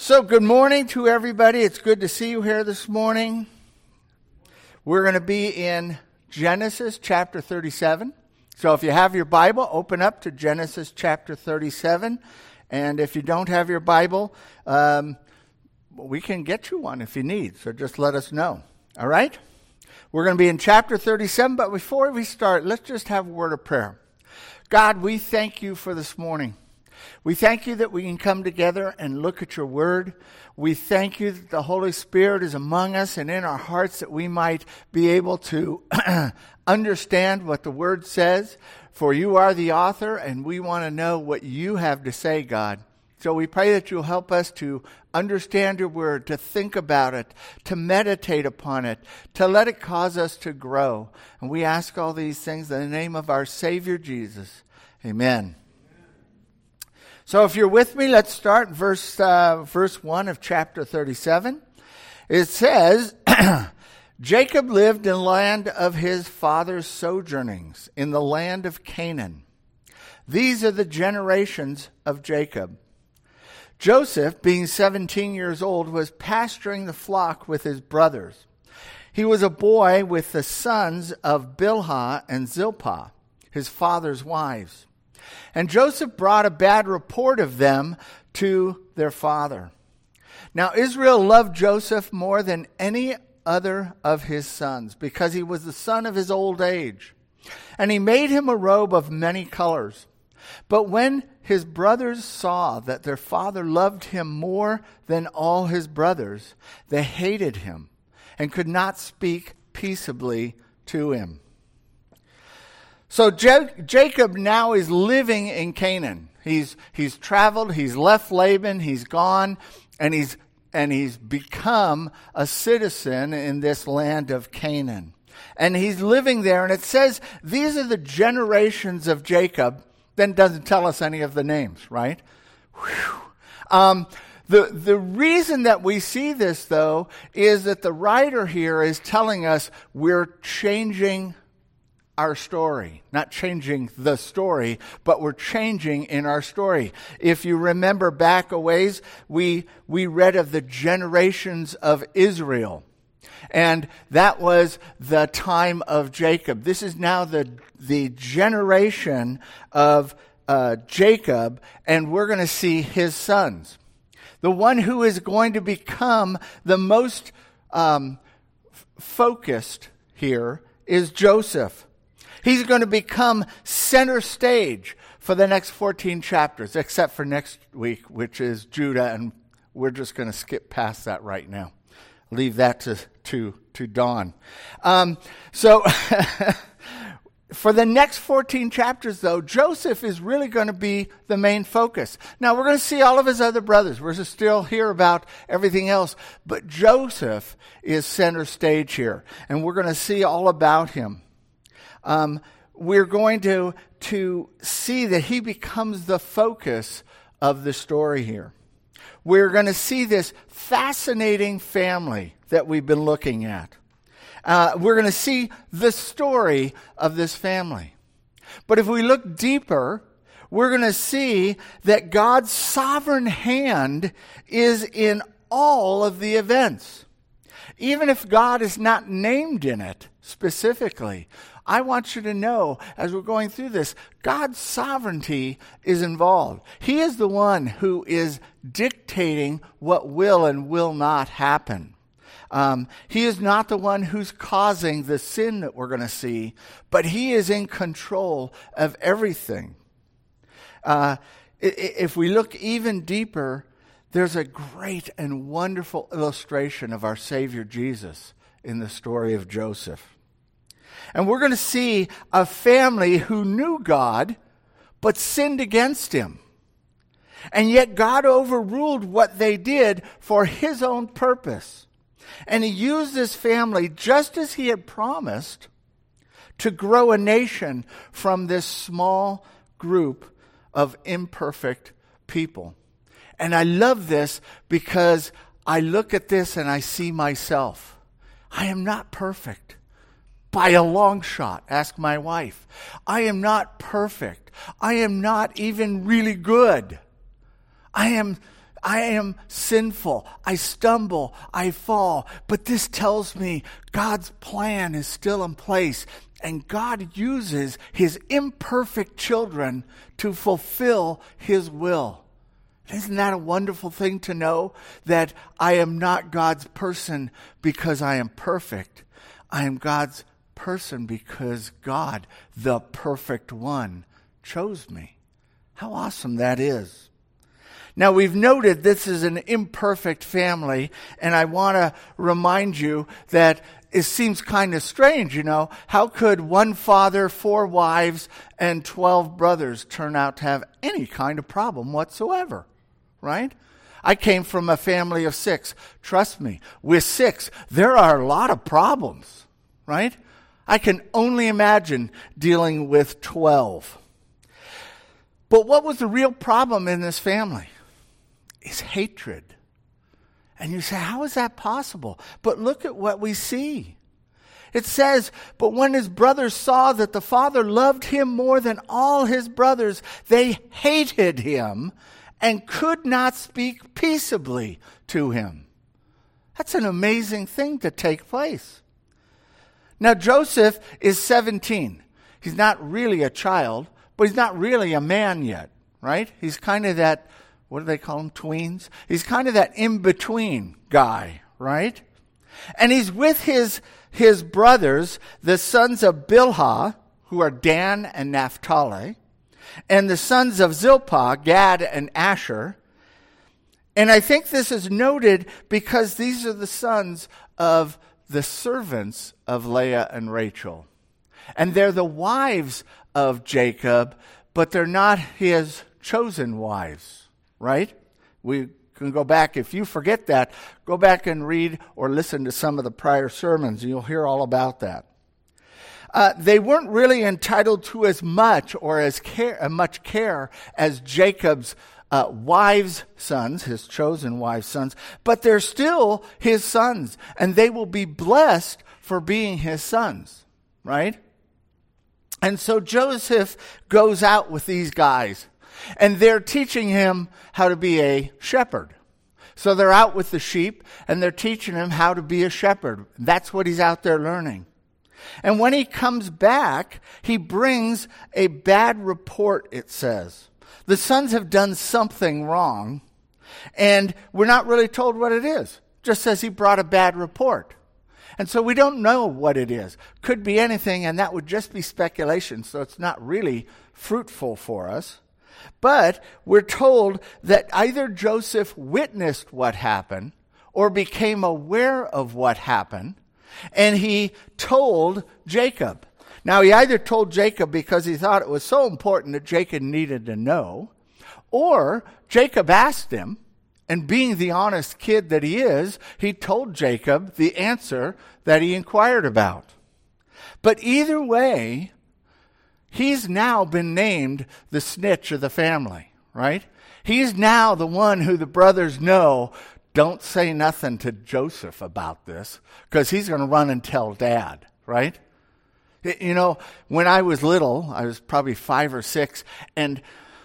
So good morning to everybody. It's good to see you here this morning. We're going to be in Genesis chapter 37. So if you have your Bible, open up to Genesis chapter 37. And if you don't have your Bible, we can get you one if you need. So just let us know. All right? We're going to be in chapter 37. But before we start, let's just have a word of prayer. God, we thank you for this morning. We thank you that we can come together and look at your word. We thank you that the Holy Spirit is among us and in our hearts, that we might be able to understand what the word says. For you are the author, and we want to know what you have to say, God. So we pray that you'll help us to understand your word, to think about it, to meditate upon it, to let it cause us to grow. And we ask all these things in the name of our Savior Jesus. Amen. So if you're with me, let's start verse 1 of chapter 37. It says, Jacob lived in the land of his father's sojournings, in the land of Canaan. These are the generations of Jacob. Joseph, being 17 years old, was pasturing the flock with his brothers. He was a boy with the sons of Bilhah and Zilpah, his father's wives. And Joseph brought a bad report of them to their father. Now Israel loved Joseph more than any other of his sons, because he was the son of his old age. And he made him a robe of many colors. But when his brothers saw that their father loved him more than all his brothers, they hated him and could not speak peaceably to him. So Jacob now is living in Canaan. He's traveled, he's left Laban, he's gone, and he's become a citizen in this land of Canaan. And he's living there, and it says these are the generations of Jacob. Then doesn't tell us any of the names, right? The reason that we see this, though, is that the writer here is telling us we're changing our story. Not changing the story, but we're changing in our story. If you remember back a ways, we read of the generations of Israel. And that was the time of Jacob. This is now the generation of Jacob, and we're going to see his sons. The one who is going to become the most focused here is Joseph. He's going to become center stage for the next 14 chapters, except for next week, which is Judah, and we're just going to skip past that right now. Leave that to Dawn. So for the next 14 chapters, though, Joseph is really going to be the main focus. Now, we're going to see all of his other brothers. We're going to still hear about everything else. But Joseph is center stage here, and we're going to see all about him. We're going to see that he becomes the focus of the story here. We're going to see this fascinating family that we've been looking at. We're going to see the story of this family. But if we look deeper, we're going to see that God's sovereign hand is in all of the events. Even if God is not named in it specifically, I want you to know, as we're going through this, God's sovereignty is involved. He is the one who is dictating what will and will not happen. He is not the one who's causing the sin that we're going to see, but he is in control of everything. If we look even deeper, there's a great and wonderful illustration of our Savior Jesus in the story of Joseph. And we're going to see a family who knew God, but sinned against him. And yet God overruled what they did for his own purpose. And he used this family, just as he had promised, to grow a nation from this small group of imperfect people. And I love this because I look at this and I see myself. I am not perfect. By a long shot, ask my wife. I am not perfect. I am not even really good. I am I am sinful. I stumble. I fall. But this tells me God's plan is still in place. And God uses his imperfect children to fulfill his will. Isn't that a wonderful thing to know? That I am not God's person because I am perfect. I am God's person because God, the perfect one, chose me. How awesome that is. Now, we've noted this is an imperfect family, and I want to remind you that it seems kind of strange, you know. How could one father, 4 wives, and 12 brothers turn out to have any kind of problem whatsoever, right? I came from a family of 6. Trust me, with 6, there are a lot of problems, right? I can only imagine dealing with 12. But what was the real problem in this family? Is hatred. And you say, how is that possible? But look at what we see. It says, but when his brothers saw that the father loved him more than all his brothers, they hated him and could not speak peaceably to him. That's an amazing thing to take place. Now, Joseph is 17. He's not really a child, but he's not really a man yet, right? He's kind of that, what do they call them, tweens? He's kind of that in-between guy, right? And he's with his brothers, the sons of Bilhah, who are Dan and Naphtali, and the sons of Zilpah, Gad and Asher. And I think this is noted because these are the sons of the servants of Leah and Rachel. And they're the wives of Jacob, but they're not his chosen wives, right? We can go back. If you forget that, go back and read or listen to some of the prior sermons, and you'll hear all about that. They weren't really entitled to as much or as much care as Jacob's wives' sons, his chosen wives' sons, but they're still his sons, and they will be blessed for being his sons, right? And so Joseph goes out with these guys, and they're teaching him how to be a shepherd. So they're out with the sheep, and they're teaching him how to be a shepherd. That's what he's out there learning. And when he comes back, he brings a bad report, it says. The sons have done something wrong, and we're not really told what it is. It just says he brought a bad report. And so we don't know what it is. Could be anything, and that would just be speculation, so it's not really fruitful for us. But we're told that either Joseph witnessed what happened or became aware of what happened, and he told Jacob. Now, he either told Jacob because he thought it was so important that Jacob needed to know, or Jacob asked him, and being the honest kid that he is, he told Jacob the answer that he inquired about. But either way, he's now been named the snitch of the family, right? He's now the one who the brothers know, don't say nothing to Joseph about this, because he's going to run and tell Dad, right? You know, when I was little, I was probably 5 or 6, and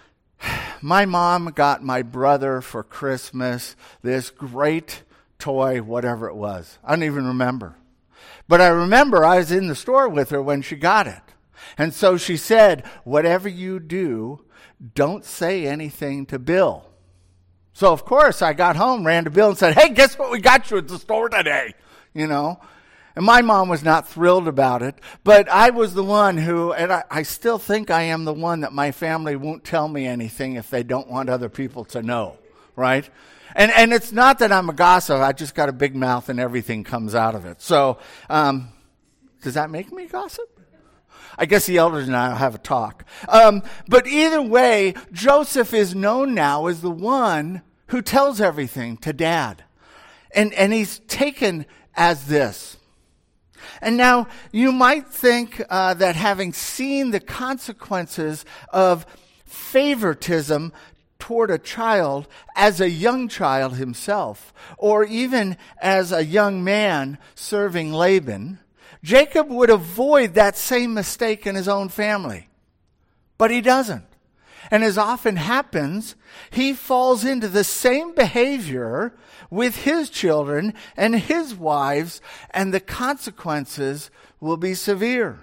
my mom got my brother for Christmas this great toy, whatever it was. I don't even remember. But I remember I was in the store with her when she got it. And so she said, whatever you do, don't say anything to Bill. So, of course, I got home, ran to Bill and said, hey, guess what we got you at the store today? You know. And my mom was not thrilled about it, but I was the one who, and I still think I am the one that my family won't tell me anything if they don't want other people to know, right? And it's not that I'm a gossip, I just got a big mouth and everything comes out of it. So, does that make me gossip? I guess the elders and I will have a talk. But either way, Joseph is known now as the one who tells everything to Dad. And he's taken as this. And now you might think that having seen the consequences of favoritism toward a child as a young child himself, or even as a young man serving Laban, Jacob would avoid that same mistake in his own family. But he doesn't. And as often happens, he falls into the same behavior with his children and his wives, and the consequences will be severe.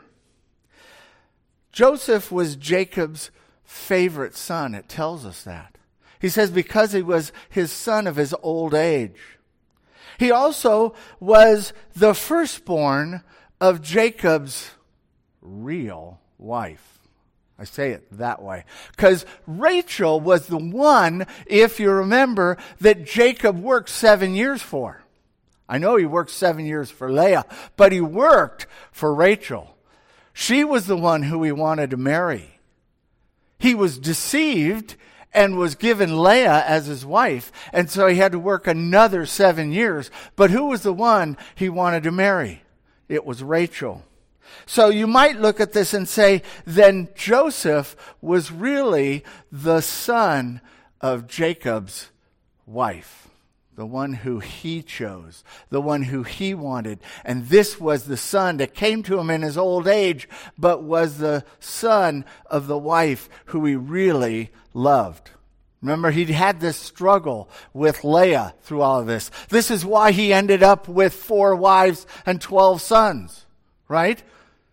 Joseph was Jacob's favorite son. It tells us that. He says because he was his son of his old age. He also was the firstborn of Jacob's real wife. I say it that way. Because Rachel was the one, if you remember, that Jacob worked 7 years for. I know he worked 7 years for Leah, but he worked for Rachel. She was the one who he wanted to marry. He was deceived and was given Leah as his wife, and so he had to work another 7 years. But who was the one he wanted to marry? It was Rachel. So you might look at this and say, then Joseph was really the son of Jacob's wife, the one who he chose, the one who he wanted. And this was the son that came to him in his old age, but was the son of the wife who he really loved. Remember, he had this struggle with Leah through all of this. This is why he ended up with 4 wives and 12 sons, right?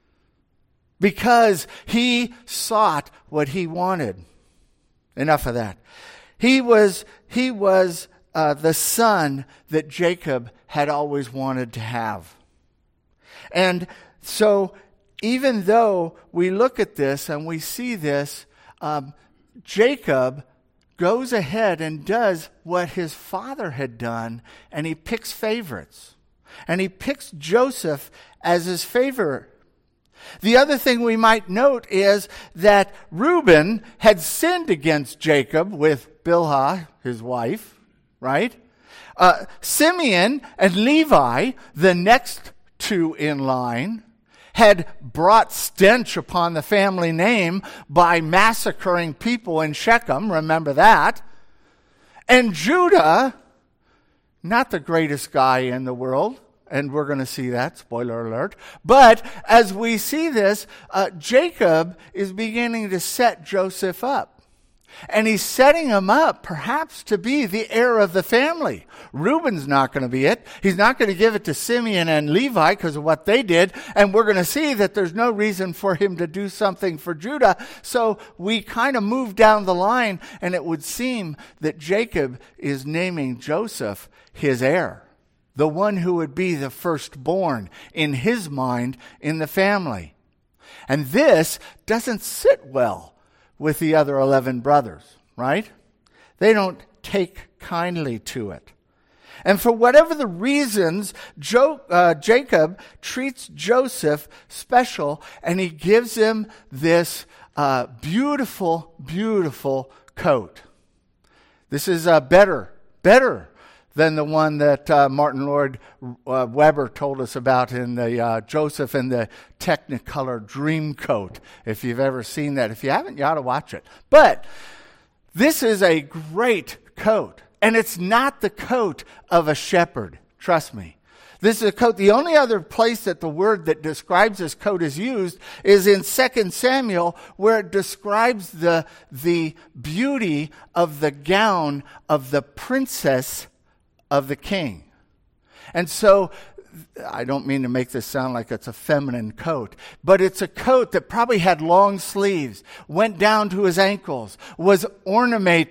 Because he sought what he wanted. Enough of that. He was the son that Jacob had always wanted to have. And so even though we look at this and we see this, Jacob goes ahead and does what his father had done, and he picks favorites. And he picks Joseph as his favorite. The other thing we might note is that Reuben had sinned against Jacob with Bilhah, his wife, right? Simeon and Levi, the next 2 in line, had brought stench upon the family name by massacring people in Shechem. Remember that. And Judah, not the greatest guy in the world. And we're going to see that, spoiler alert. But as we see this, Jacob is beginning to set Joseph up. And he's setting him up perhaps to be the heir of the family. Reuben's not going to be it. He's not going to give it to Simeon and Levi because of what they did. And we're going to see that there's no reason for him to do something for Judah. So we kind of move down the line, and it would seem that Jacob is naming Joseph his heir. The one who would be the firstborn in his mind in the family. And this doesn't sit well with the other 11 brothers, right? They don't take kindly to it. And for whatever the reasons, Jacob treats Joseph special, and he gives him this beautiful, beautiful coat. This is better than the one that Martin Lloyd Webber told us about in the Joseph and the Technicolor Dream Coat. If you've ever seen that. If you haven't, you ought to watch it. But this is a great coat. And it's not the coat of a shepherd. Trust me. This is a coat. The only other place that the word that describes this coat is used is in 2 Samuel, where it describes the beauty of the gown of the princess of the king. And so, I don't mean to make this sound like it's a feminine coat, but it's a coat that probably had long sleeves, went down to his ankles, was ornate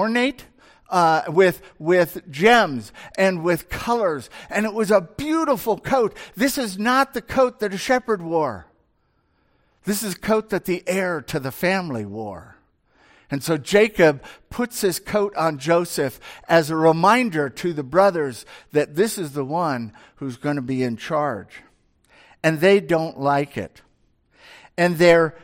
with gems and with colors, and it was a beautiful coat. This is not the coat that a shepherd wore. This is a coat that the heir to the family wore. And so Jacob puts his coat on Joseph as a reminder to the brothers that this is the one who's going to be in charge. And they don't like it. And their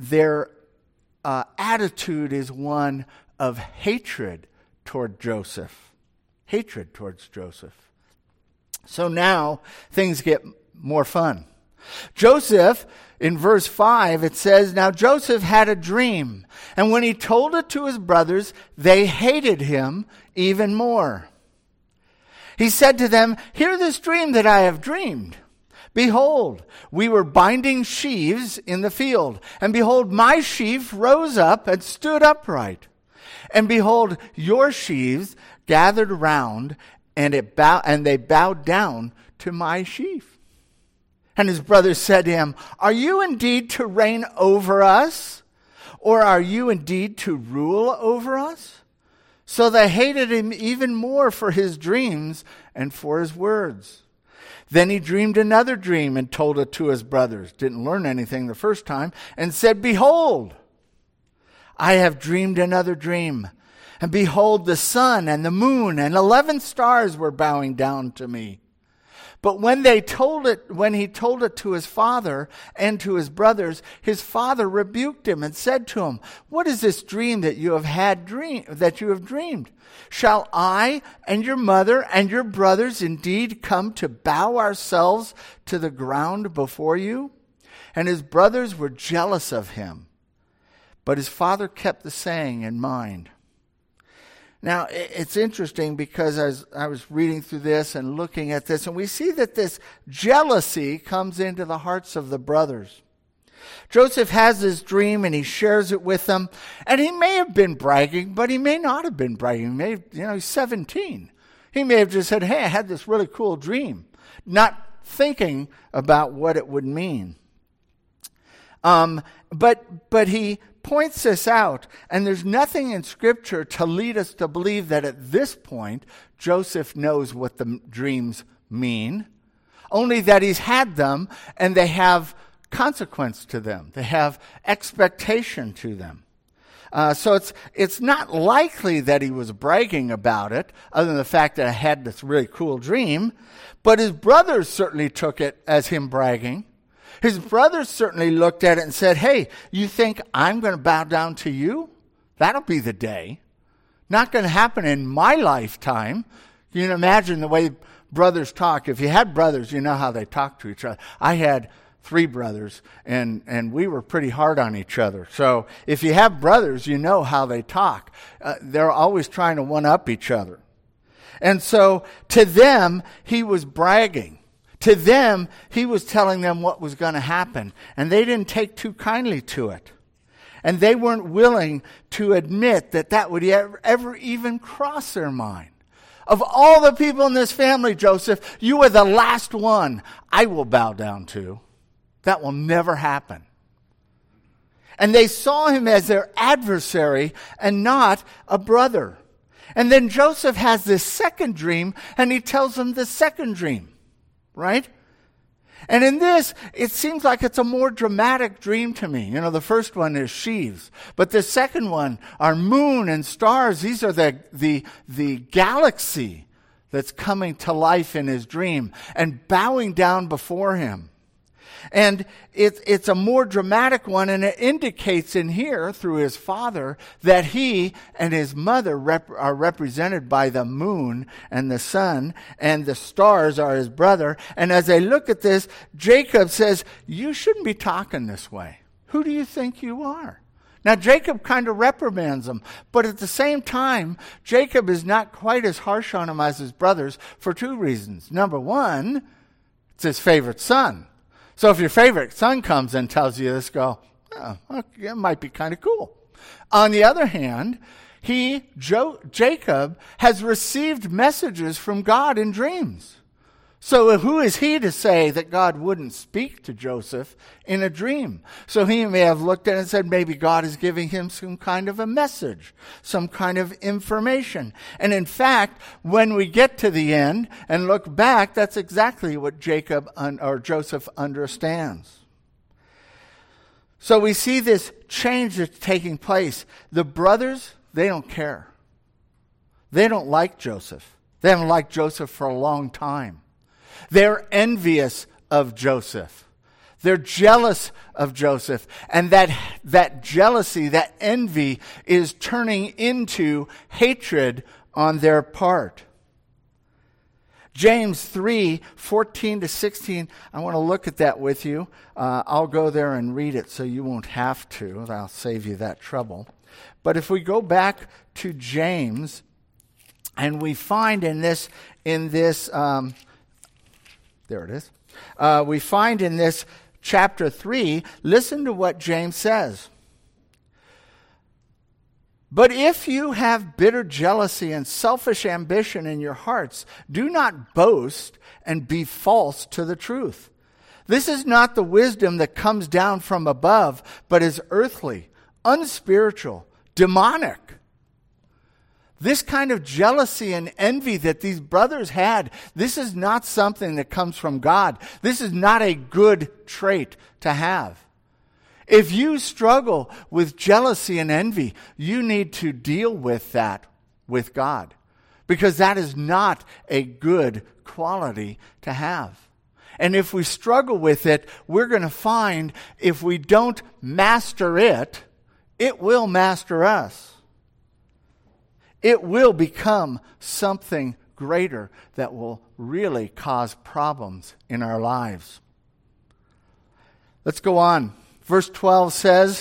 attitude is one of hatred toward Joseph. Hatred towards Joseph. So now things get more fun. Joseph, in verse 5, it says, "Now Joseph had a dream, and when he told it to his brothers, they hated him even more. He said to them, 'Hear this dream that I have dreamed. Behold, we were binding sheaves in the field, and behold, my sheaf rose up and stood upright. And behold, your sheaves gathered around, and they bowed down to my sheaf. And his brothers said to him, Are you indeed to reign over us? Or are you indeed to rule over us? So they hated him even more for his dreams and for his words. Then he dreamed another dream and told it to his brothers. Didn't learn anything the first time. And said, Behold, I have dreamed another dream. And behold, the sun and the moon and 11 stars were bowing down to me. But when he told it to his father and to his brothers, his father rebuked him and said to him, What is this dream that you have dreamed? Shall I and your mother and your brothers indeed come to bow ourselves to the ground before you? And his brothers were jealous of him. But his father kept the saying in mind. Now, it's interesting because as I was reading through this and looking at this, and we see that this jealousy comes into the hearts of the brothers. Joseph has this dream and he shares it with them, and he may have been bragging, but he may not have been bragging. He's 17. He may have just said, Hey, I had this really cool dream, not thinking about what it would mean. But he points this out, and there's nothing in Scripture to lead us to believe that at this point Joseph knows what the dreams mean, only that he's had them and they have consequence to them. They have expectation to them. So it's not likely that he was bragging about it, other than the fact that I had this really cool dream, but his brothers certainly took it as him bragging. His brothers certainly looked at it and said, Hey, you think I'm going to bow down to you? That'll be the day. Not going to happen in my lifetime. You can imagine the way brothers talk. If you had brothers, you know how they talk to each other. I had 3 brothers, and we were pretty hard on each other. So if you have brothers, you know how they talk. They're always trying to one-up each other. And so to them, he was bragging. To them, he was telling them what was going to happen, and they didn't take too kindly to it. And they weren't willing to admit that would ever even cross their mind. Of all the people in this family, Joseph, you are the last one I will bow down to. That will never happen. And they saw him as their adversary and not a brother. And then Joseph has this second dream, and he tells them the second dream. Right? And in this, it seems like it's a more dramatic dream to me. The first one is sheaves. But the second one are moon and stars. These are the galaxy that's coming to life in his dream and bowing down before him. And it's a more dramatic one, and it indicates in here through his father that he and his mother are represented by the moon and the sun, and the stars are his brother. And as they look at this, Jacob says, You shouldn't be talking this way. Who do you think you are? Now, Jacob kind of reprimands him, but at the same time, Jacob is not quite as harsh on him as his brothers for 2 reasons. Number one, it's his favorite son. So if your favorite son comes and tells you this, go, it might be kind of cool. On the other hand, Jacob, has received messages from God in dreams. So who is he to say that God wouldn't speak to Joseph in a dream? So he may have looked at it and said, maybe God is giving him some kind of a message, some kind of information. And in fact, when we get to the end and look back, that's exactly what Joseph understands. So we see this change that's taking place. The brothers, they don't care. They don't like Joseph. They haven't liked Joseph for a long time. They're envious of Joseph. They're jealous of Joseph. And that jealousy, that envy is turning into hatred on their part. James 3:14-16, I want to look at that with you. I'll go there and read it so you won't have to. I'll save you that trouble. But if we go back to James, and we find in this, there it is. we find in this chapter 3, listen to what James says. But if you have bitter jealousy and selfish ambition in your hearts, do not boast and be false to the truth. This is not the wisdom that comes down from above, but is earthly, unspiritual, demonic. This kind of jealousy and envy that these brothers had, this is not something that comes from God. This is not a good trait to have. If you struggle with jealousy and envy, you need to deal with that with God, because that is not a good quality to have. And if we struggle with it, we're going to find if we don't master it, it will master us. It will become something greater that will really cause problems in our lives. Let's go on. Verse 12 says,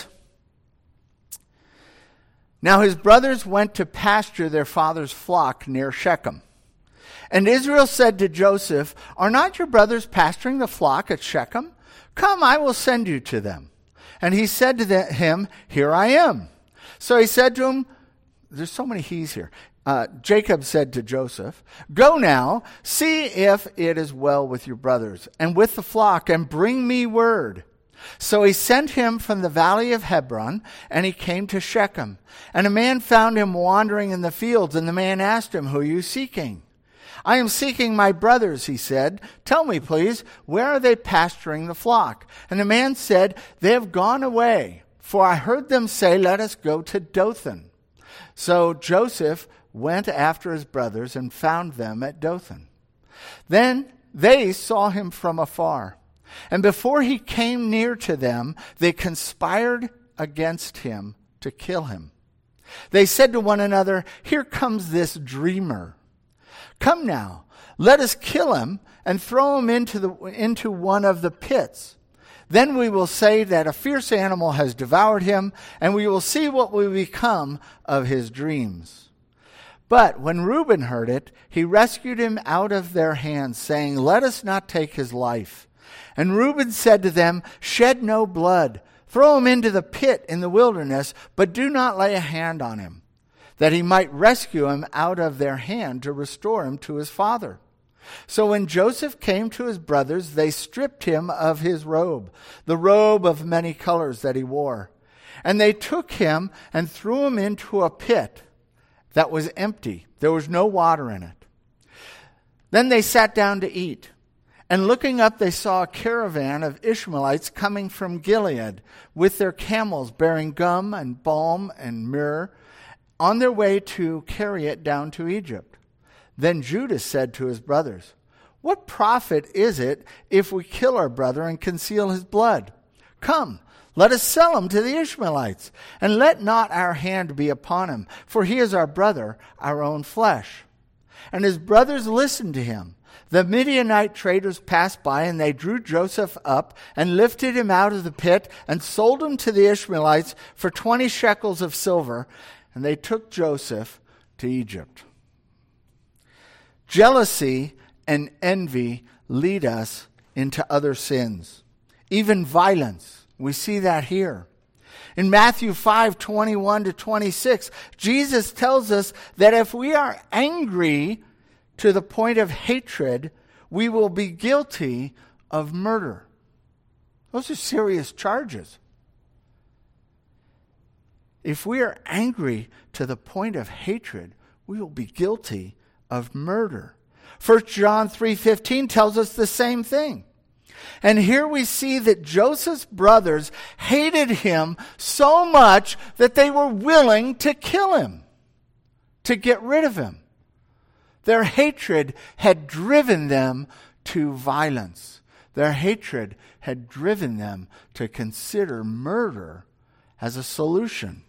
Now his brothers went to pasture their father's flock near Shechem. And Israel said to Joseph, Are not your brothers pasturing the flock at Shechem? Come, I will send you to them. And he said to him, Here I am. So he said to him, there's so many he's here. Jacob said to Joseph, Go now, see if it is well with your brothers and with the flock, and bring me word. So he sent him from the valley of Hebron, and he came to Shechem. And a man found him wandering in the fields, and the man asked him, Who are you seeking? I am seeking my brothers, he said. Tell me, please, where are they pasturing the flock? And the man said, They have gone away, for I heard them say, Let us go to Dothan. So Joseph went after his brothers and found them at Dothan. Then they saw him from afar. And before he came near to them, they conspired against him to kill him. They said to one another, Here comes this dreamer. Come now, let us kill him and throw him into one of the pits. Then we will say that a fierce animal has devoured him, and we will see what will become of his dreams. But when Reuben heard it, he rescued him out of their hands, saying, Let us not take his life. And Reuben said to them, Shed no blood. Throw him into the pit in the wilderness, but do not lay a hand on him, that he might rescue him out of their hand to restore him to his father. So when Joseph came to his brothers, they stripped him of his robe, the robe of many colors that he wore. And they took him and threw him into a pit that was empty. There was no water in it. Then they sat down to eat. And looking up, they saw a caravan of Ishmaelites coming from Gilead with their camels bearing gum and balm and myrrh on their way to carry it down to Egypt. Then Judah said to his brothers, What profit is it if we kill our brother and conceal his blood? Come, let us sell him to the Ishmaelites, and let not our hand be upon him, for he is our brother, our own flesh. And his brothers listened to him. The Midianite traders passed by, and they drew Joseph up and lifted him out of the pit and sold him to the Ishmaelites for 20 shekels of silver, and they took Joseph to Egypt. Jealousy and envy lead us into other sins, even violence. We see that here. In Matthew 5:21-26, Jesus tells us that if we are angry to the point of hatred, we will be guilty of murder. Those are serious charges. If we are angry to the point of hatred, we will be guilty of murder. 1 John 3:15 tells us the same thing. And here we see that Joseph's brothers hated him so much that they were willing to kill him, to get rid of him. Their hatred had driven them to violence. Their hatred had driven them to consider murder as a solution.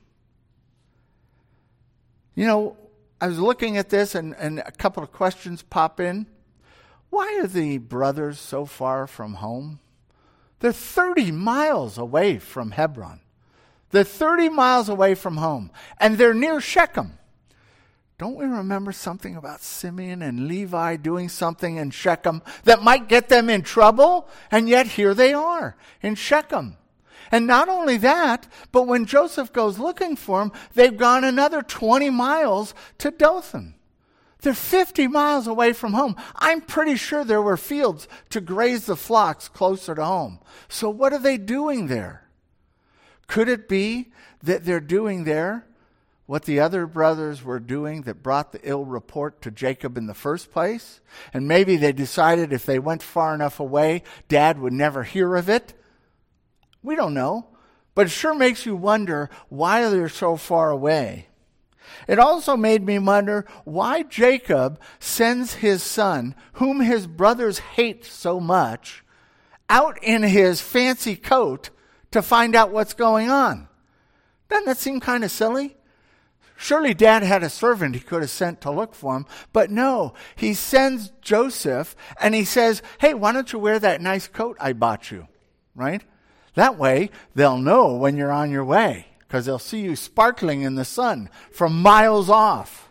You know, I was looking at this and a couple of questions pop in. Why are the brothers so far from home? They're 30 miles away from Hebron. They're 30 miles away from home. And they're near Shechem. don't we remember something about Simeon and Levi doing something in Shechem that might get them in trouble? And yet here they are in Shechem. And not only that, but when Joseph goes looking for them, they've gone another 20 miles to Dothan. They're 50 miles away from home. I'm pretty sure there were fields to graze the flocks closer to home. So what are they doing there? Could it be that they're doing there what the other brothers were doing that brought the ill report to Jacob in the first place? And maybe they decided if they went far enough away, Dad would never hear of it. We don't know. But it sure makes you wonder why they're so far away. It also made me wonder why Jacob sends his son, whom his brothers hate so much, out in his fancy coat to find out what's going on. Doesn't that seem kind of silly? Surely Dad had a servant he could have sent to look for him. But no, he sends Joseph and he says, hey, why don't you wear that nice coat I bought you, right? That way they'll know when you're on your way because they'll see you sparkling in the sun from miles off.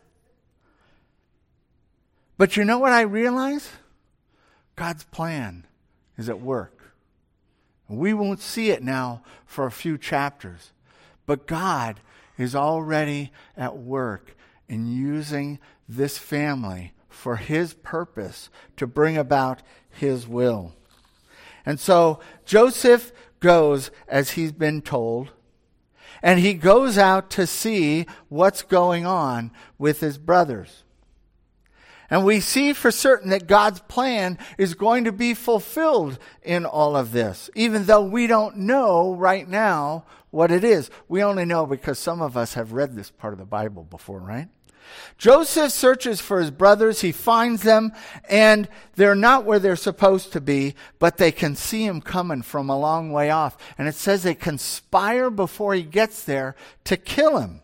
But you know what I realize? God's plan is at work. We won't see it now for a few chapters, but God is already at work in using this family for his purpose to bring about his will. And so Joseph goes as he's been told, and he goes out to see what's going on with his brothers. And we see for certain that God's plan is going to be fulfilled in all of this, even though we don't know right now what it is. We only know because some of us have read this part of the Bible before, right? Joseph searches for his brothers. He finds them, and they're not where they're supposed to be, but they can see him coming from a long way off. And it says they conspire before he gets there to kill him.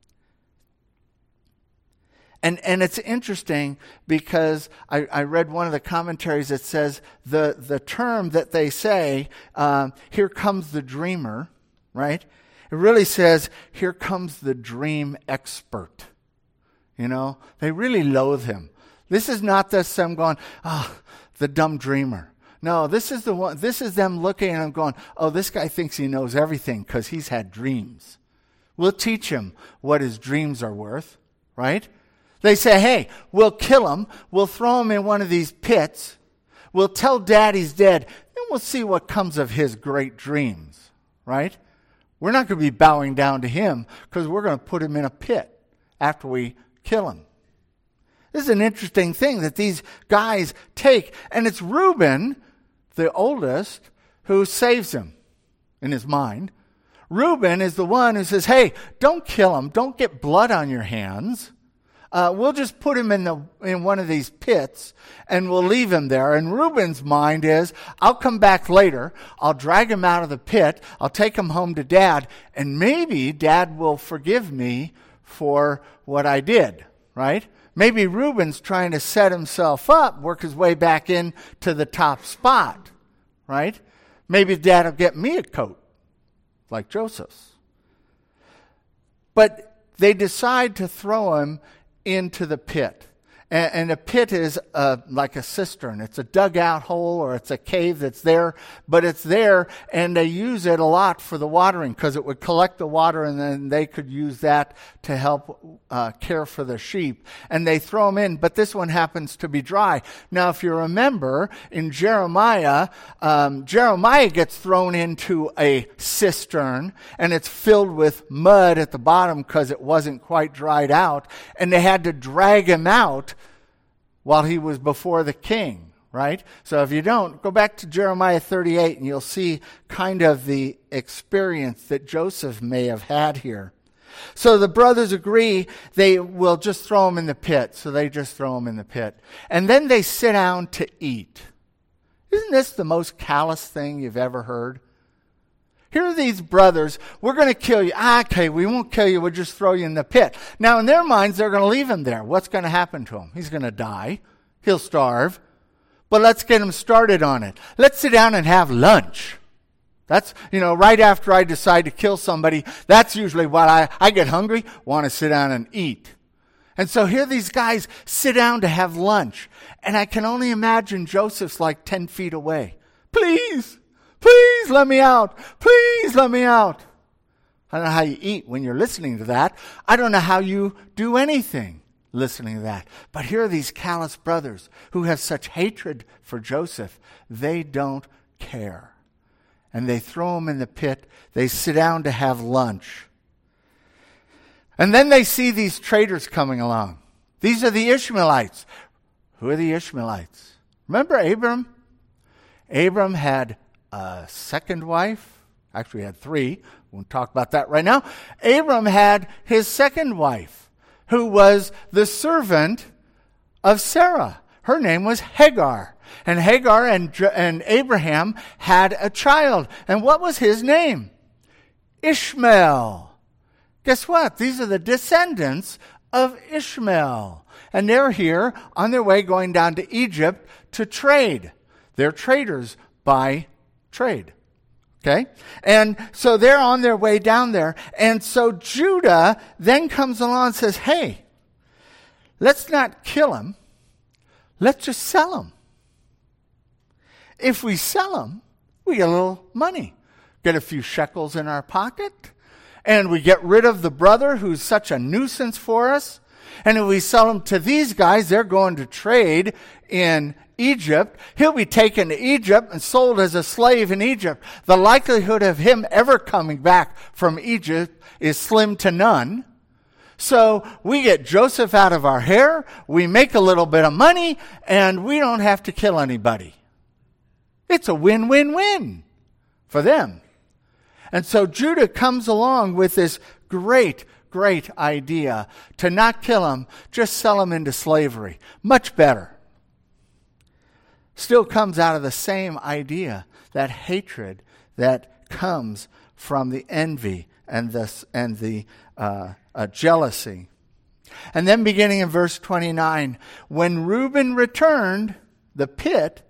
And it's interesting because I read one of the commentaries that says the term that they say, here comes the dreamer, right? It really says, here comes the dream expert. You know, they really loathe him. This is not this them going, the dumb dreamer. No, this is the one. This is them looking at him going, this guy thinks he knows everything because he's had dreams. We'll teach him what his dreams are worth, right? They say, hey, we'll kill him. We'll throw him in one of these pits. We'll tell Dad he's dead. Then we'll see what comes of his great dreams, right? We're not going to be bowing down to him because we're going to put him in a pit after we kill him. This is an interesting thing that these guys take. And it's Reuben, the oldest, who saves him in his mind. Reuben is the one who says, hey, don't kill him. Don't get blood on your hands. We'll just put him in one of these pits and we'll leave him there. And Reuben's mind is, I'll come back later. I'll drag him out of the pit. I'll take him home to Dad. And maybe Dad will forgive me for what I did, right? Maybe Reuben's trying to set himself up, work his way back in to the top spot, right? Maybe Dad will get me a coat like Joseph's. But they decide to throw him into the pit. And a pit is like a cistern. It's a dugout hole or it's a cave that's there, but it's there and they use it a lot for the watering because it would collect the water and then they could use that to help care for the sheep. And they throw them in, but this one happens to be dry. Now, if you remember in Jeremiah, Jeremiah gets thrown into a cistern and it's filled with mud at the bottom because it wasn't quite dried out. And they had to drag him out while he was before the king, right? So if you don't, go back to Jeremiah 38 and you'll see kind of the experience that Joseph may have had here. So the brothers agree they will just throw him in the pit. So they just throw him in the pit. And then they sit down to eat. Isn't this the most callous thing you've ever heard? Here are these brothers, we're going to kill you. Okay, we won't kill you, we'll just throw you in the pit. Now, in their minds, they're going to leave him there. What's going to happen to him? He's going to die. He'll starve. But let's get him started on it. Let's sit down and have lunch. That's, right after I decide to kill somebody, that's usually what I get hungry, want to sit down and eat. And so here these guys sit down to have lunch. And I can only imagine Joseph's like 10 feet away. Please, please let me out. Please let me out. I don't know how you eat when you're listening to that. I don't know how you do anything listening to that. But here are these callous brothers who have such hatred for Joseph. They don't care. And they throw him in the pit. They sit down to have lunch. And then they see these traders coming along. These are the Ishmaelites. Who are the Ishmaelites? Remember Abram? Abram had a second wife. Actually, he had three. We won't talk about that right now. Abram had his second wife, who was the servant of Sarah. Her name was Hagar. And Hagar and Abraham had a child. And what was his name? Ishmael. Guess what? These are the descendants of Ishmael. And they're here on their way going down to Egypt to trade. They're traders by trade. Okay? And so they're on their way down there. And so Judah then comes along and says, hey, let's not kill him. Let's just sell him. If we sell him, we get a little money. Get a few shekels in our pocket. And we get rid of the brother who's such a nuisance for us. And if we sell him to these guys, they're going to trade in Egypt. He'll be taken to Egypt and sold as a slave in Egypt. The likelihood of him ever coming back from Egypt is slim to none. So we get Joseph out of our hair, we make a little bit of money, and we don't have to kill anybody. It's a win-win-win for them. And so Judah comes along with this great idea to not kill him, just sell him into slavery. Much better. Still comes out of the same idea, that hatred that comes from the envy and the jealousy. And then beginning in verse 29, when Reuben returned to the pit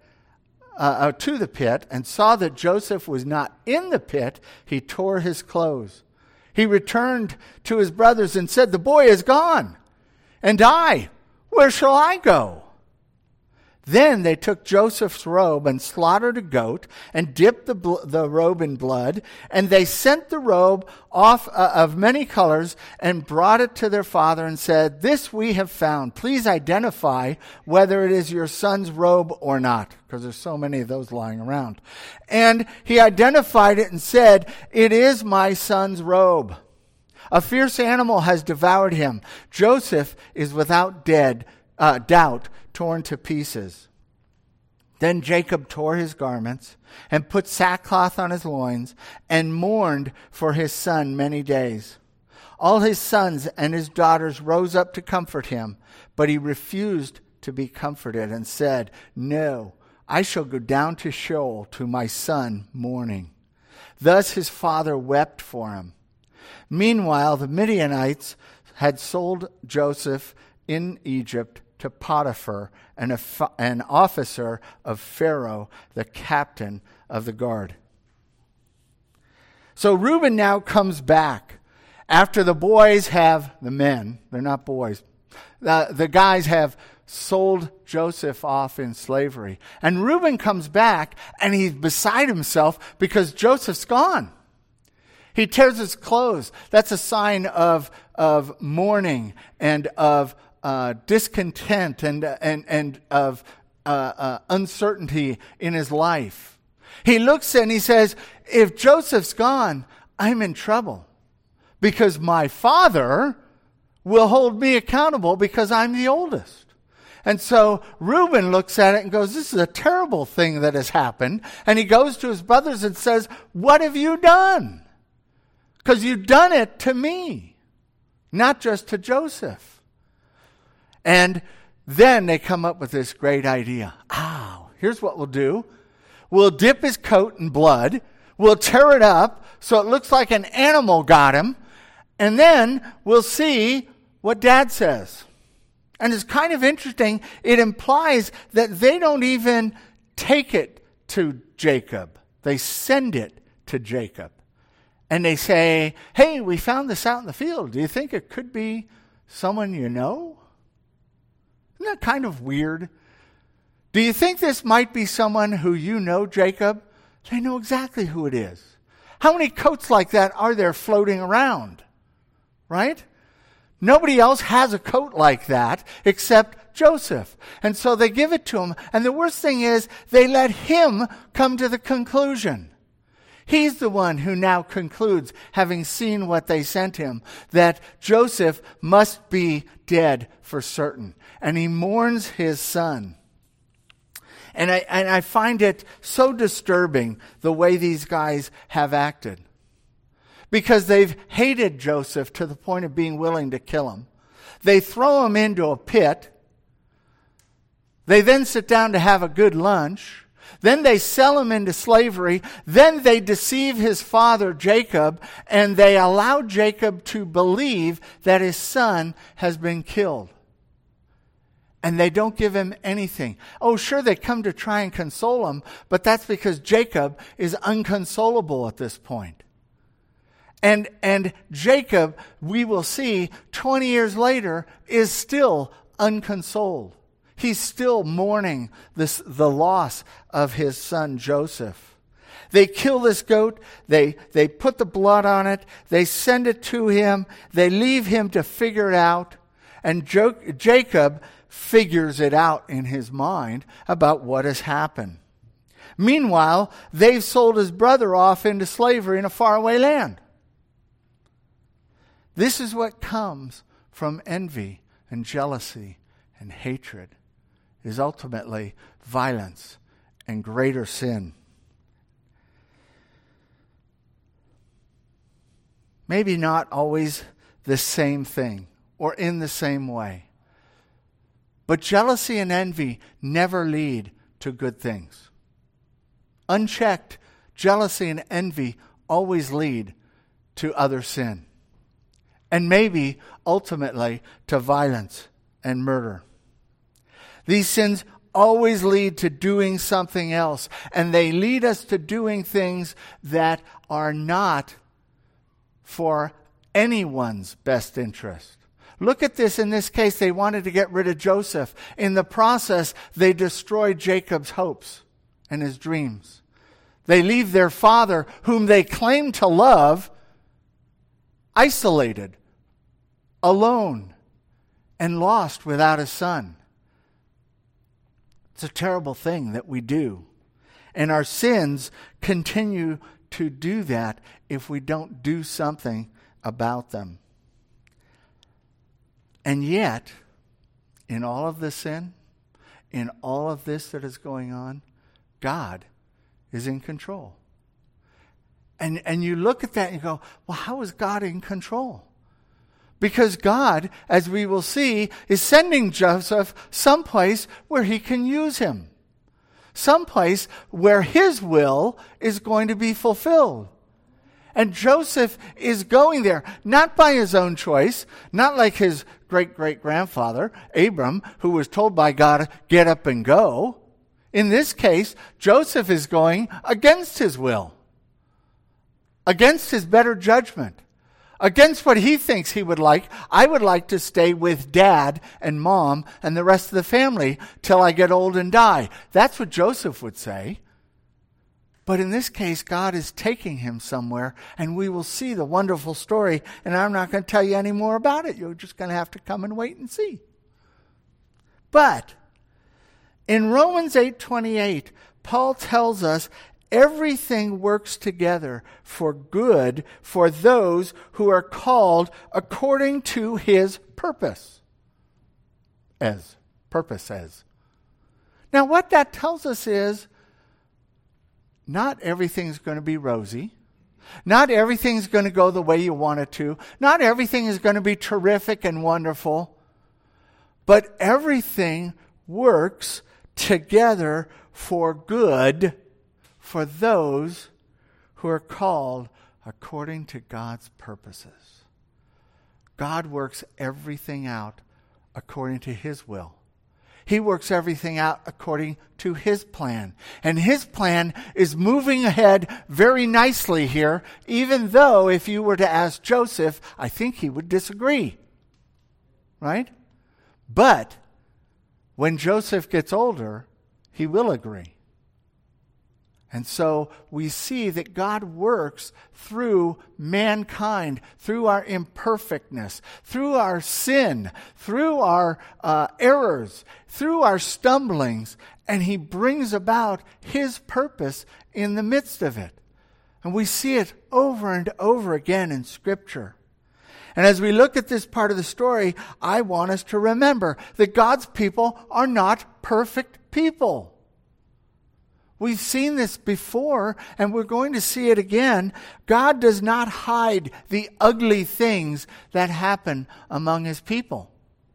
and saw that Joseph was not in the pit, he tore his clothes. He returned to his brothers and said, the boy is gone, and I, where shall I go? Then they took Joseph's robe and slaughtered a goat and dipped the robe in blood, and they sent the robe off of many colors and brought it to their father and said, this we have found. Please identify whether it is your son's robe or not, because there's so many of those lying around. And he identified it and said, it is my son's robe. A fierce animal has devoured him. Joseph is without doubt torn to pieces. Then Jacob tore his garments and put sackcloth on his loins and mourned for his son many days. All his sons and his daughters rose up to comfort him, but he refused to be comforted and said, no, I shall go down to Sheol to my son mourning. Thus his father wept for him. Meanwhile, the Midianites had sold Joseph in Egypt to Potiphar, an officer of Pharaoh, the captain of the guard. So Reuben now comes back after the men, they're not boys, the guys have sold Joseph off in slavery. And Reuben comes back and he's beside himself because Joseph's gone. He tears his clothes. That's a sign of mourning and of discontent and of uncertainty in his life. He looks and he says, if Joseph's gone, I'm in trouble because my father will hold me accountable because I'm the oldest. And so Reuben looks at it and goes, this is a terrible thing that has happened. And he goes to his brothers and says, what have you done? Because you've done it to me, not just to Joseph. And then they come up with this great idea. Here's what we'll do. We'll dip his coat in blood. We'll tear it up so it looks like an animal got him. And then we'll see what Dad says. And it's kind of interesting. It implies that they don't even take it to Jacob. They send it to Jacob. And they say, hey, we found this out in the field. Do you think it could be someone you know? that kind of weird? Do you think this might be someone who you know, Jacob? They know exactly who it is. How many coats like that are there floating around? Right? Nobody else has a coat like that except Joseph. And so they give it to him. And the worst thing is they let him come to the conclusion. He's the one who now concludes, having seen what they sent him, that Joseph must be dead for certain. And he mourns his son. And I find it so disturbing the way these guys have acted. Because they've hated Joseph to the point of being willing to kill him. They throw him into a pit. They then sit down to have a good lunch. Then they sell him into slavery. Then they deceive his father Jacob. And they allow Jacob to believe that his son has been killed. And they don't give him anything. Oh, sure, they come to try and console him, but that's because Jacob is unconsolable at this point. And Jacob, we will see, 20 years later, is still unconsoled. He's still mourning the loss of his son Joseph. They kill this goat. They put the blood on it. They send it to him. They leave him to figure it out. And Jacob figures it out in his mind about what has happened. Meanwhile, they've sold his brother off into slavery in a faraway land. This is what comes from envy and jealousy and hatred, is ultimately violence and greater sin. Maybe not always the same thing or in the same way. But jealousy and envy never lead to good things. Unchecked, jealousy and envy always lead to other sin. And maybe, ultimately, to violence and murder. These sins always lead to doing something else. And they lead us to doing things that are not for anyone's best interest. Look at this. In this case, they wanted to get rid of Joseph. In the process, they destroyed Jacob's hopes and his dreams. They leave their father, whom they claim to love, isolated, alone, and lost without a son. It's a terrible thing that we do. And our sins continue to do that if we don't do something about them. And yet, in all of this sin, in all of this that is going on, God is in control. And you look at that and you go, well, how is God in control? Because God, as we will see, is sending Joseph someplace where he can use him. Someplace where his will is going to be fulfilled. And Joseph is going there, not by his own choice, not like his great-great-grandfather, Abram, who was told by God, get up and go. In this case, Joseph is going against his will, against his better judgment, against what he thinks he would like. I would like to stay with Dad and Mom and the rest of the family till I get old and die. That's what Joseph would say. But in this case, God is taking him somewhere, and we will see the wonderful story, and I'm not going to tell you any more about it. You're just going to have to come and wait and see. But in Romans 8:28, Paul tells us everything works together for good for those who are called according to his purpose. Purpose. Now, what that tells us is, not everything's going to be rosy. Not everything's going to go the way you want it to. Not everything is going to be terrific and wonderful. But everything works together for good for those who are called according to God's purposes. God works everything out according to his will. He works everything out according to his plan. And his plan is moving ahead very nicely here, even though if you were to ask Joseph, I think he would disagree. Right? But when Joseph gets older, he will agree. And so we see that God works through mankind, through our imperfectness, through our sin, through our errors, through our stumblings, and he brings about his purpose in the midst of it. And we see it over and over again in Scripture. And as we look at this part of the story, I want us to remember that God's people are not perfect people. We've seen this before, and we're going to see it again. God does not hide the ugly things that happen among his people.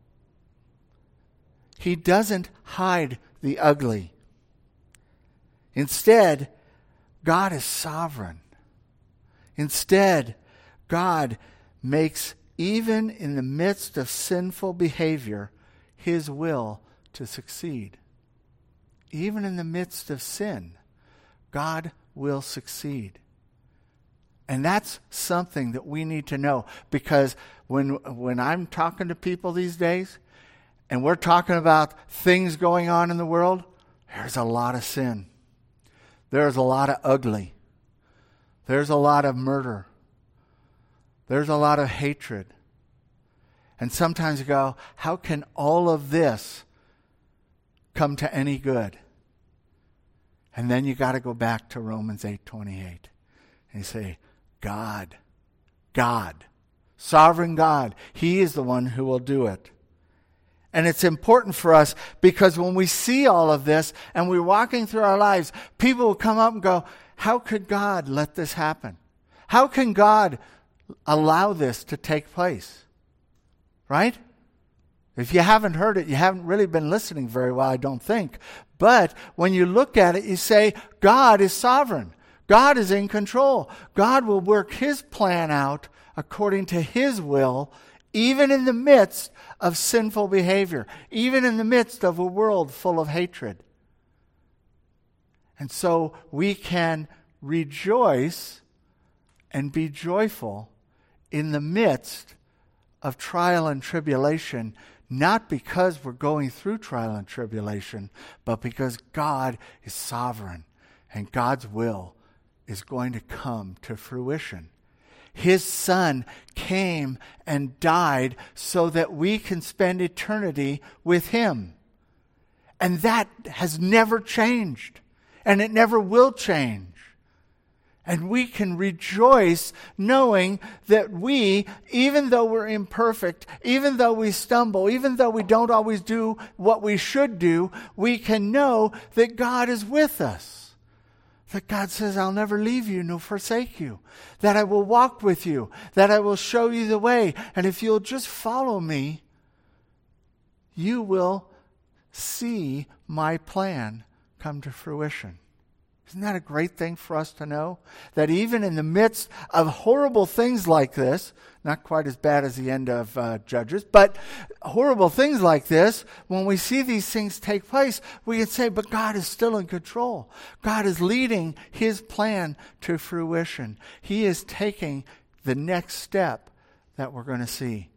He doesn't hide the ugly. Instead, God is sovereign. Instead, God makes, even in the midst of sinful behavior, his will to succeed. Even in the midst of sin, God will succeed. And that's something that we need to know, because when I'm talking to people these days, and we're talking about things going on in the world, there's a lot of sin. There's a lot of ugly. There's a lot of murder. There's a lot of hatred. And sometimes you go, how can all of this come to any good? And then you got to go back to Romans 8:28 and you say, God, sovereign God, he is the one who will do it. And it's important for us, because when we see all of this and we're walking through our lives, people will come up and go, how could God let this happen? How can God allow this to take place? Right? If you haven't heard it, you haven't really been listening very well, I don't think. But when you look at it, you say, God is sovereign. God is in control. God will work his plan out according to his will, even in the midst of sinful behavior, even in the midst of a world full of hatred. And so we can rejoice and be joyful in the midst of trial and tribulation, not because we're going through trial and tribulation, but because God is sovereign and God's will is going to come to fruition. His Son came and died so that we can spend eternity with him. And that has never changed, and it never will change. And we can rejoice knowing that we, even though we're imperfect, even though we stumble, even though we don't always do what we should do, we can know that God is with us. That God says, I'll never leave you nor forsake you. That I will walk with you. That I will show you the way. And if you'll just follow me, you will see my plan come to fruition. Isn't that a great thing for us to know? That even in the midst of horrible things like this, not quite as bad as the end of Judges, but horrible things like this, when we see these things take place, we can say, but God is still in control. God is leading his plan to fruition. He is taking the next step that we're going to see.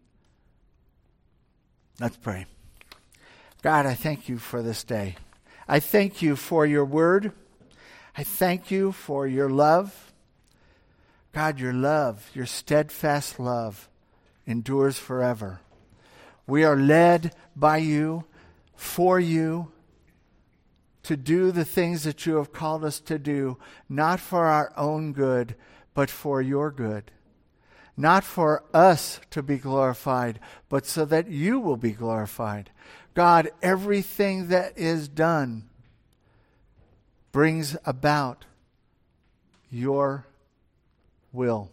Let's pray. God, I thank you for this day. I thank you for your word. I thank you for your love. God, your love, your steadfast love endures forever. We are led by you, for you, to do the things that you have called us to do, not for our own good, but for your good. Not for us to be glorified, but so that you will be glorified. God, everything that is done brings about your will.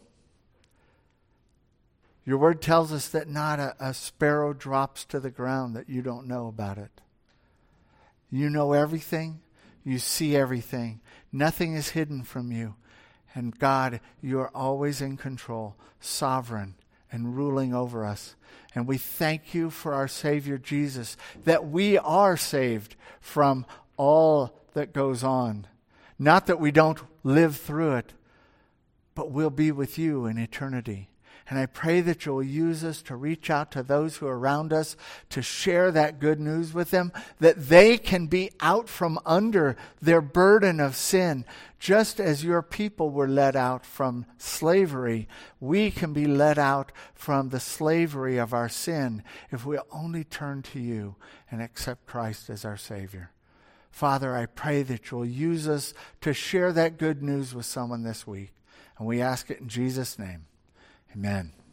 Your word tells us that not a sparrow drops to the ground that you don't know about it. You know everything. You see everything. Nothing is hidden from you. And God, you are always in control, sovereign, and ruling over us. And we thank you for our Savior Jesus, that we are saved from all that goes on. Not that we don't live through it, but we'll be with you in eternity. And I pray that you'll use us to reach out to those who are around us, to share that good news with them, that they can be out from under their burden of sin. Just as your people were let out from slavery, we can be let out from the slavery of our sin if we'll only turn to you and accept Christ as our Savior. Father, I pray that you'll use us to share that good news with someone this week. And we ask it in Jesus' name. Amen.